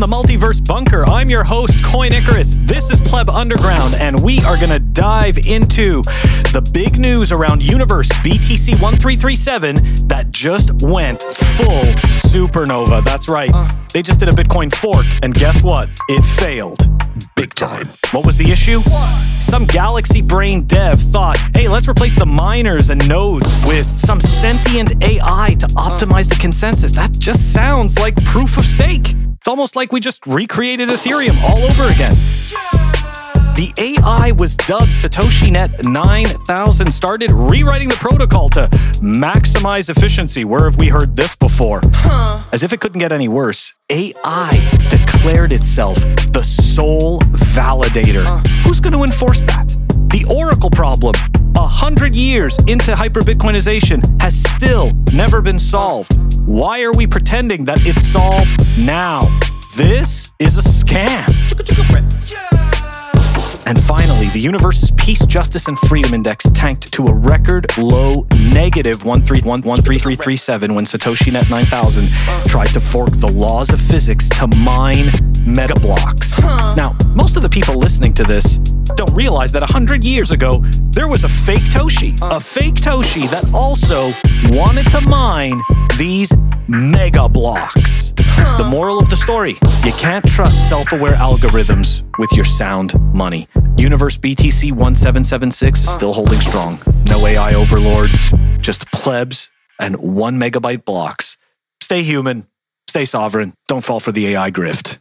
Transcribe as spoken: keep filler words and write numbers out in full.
the Multiverse Bunker. I'm your host, Coin Icarus. This is Pleb Underground, and we are going to dive into the big news around Universe B T C one three three seven that just went full supernova. That's right. Uh. They just did a Bitcoin fork, and guess what? It failed. Big time. What was the issue? Some galaxy brain dev thought, hey, let's replace the miners and nodes with some sentient A I to optimize the consensus. That just sounds like proof of stake. It's almost like we just recreated Ethereum all over again. The A I was dubbed SatoshiNet nine thousand, started rewriting the protocol to maximize efficiency. Where have we heard this before? Huh. As if it couldn't get any worse, A I declared itself the sole validator. Uh. Who's going to enforce that? The Oracle problem, a hundred years into hyper-Bitcoinization, has still never been solved. Why are we pretending that it's solved now? This is a scam. And finally, the universe's Peace, Justice, and Freedom Index tanked to a record low negative one three one one three three three seven when SatoshiNet nine thousand tried to fork the laws of physics to mine mega blocks. Now, most of the people listening to this don't realize that a hundred years ago, there was a fake Toshi, a fake Toshi that also wanted to mine these mega blocks. The moral of the story, you can't trust self-aware algorithms with your sound money. Universe B T C one seven seven six is still holding strong. No A I overlords, just plebs and one megabyte blocks. Stay human, stay sovereign, don't fall for the A I grift.